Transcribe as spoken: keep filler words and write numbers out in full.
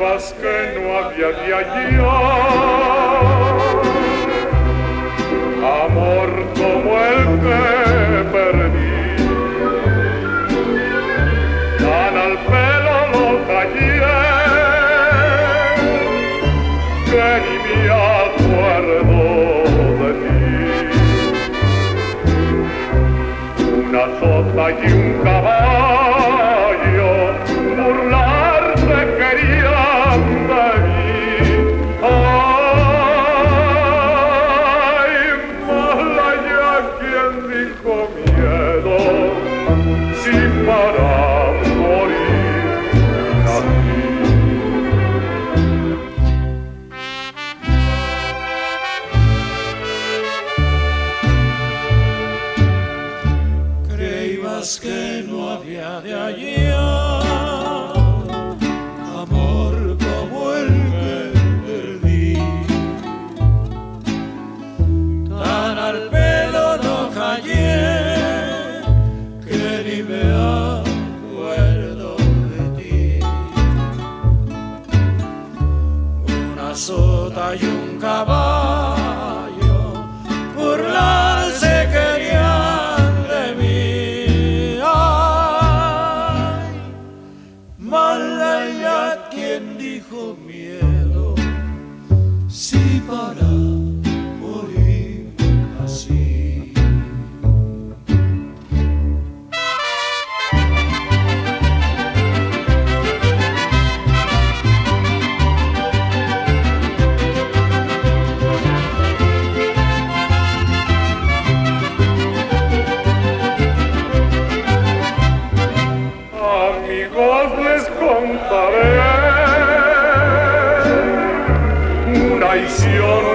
creíbas que no había de hallar amor como el que perdí. Tan al pelo lo callé que ni me acuerdo de ti. Una sota y un caballo burlarse querían de mí. Ay, mala ya quien dijo miedo, si para morir nací. Creíbas que no había de hallar amor como el que perdí. Tan al pelo no callé que ni me acuerdo de ti. Una sota y un caballo burlarse querían de mí. Ay, mala ya quien dijo miedo, si para morir así. Amigos, les contaré una visión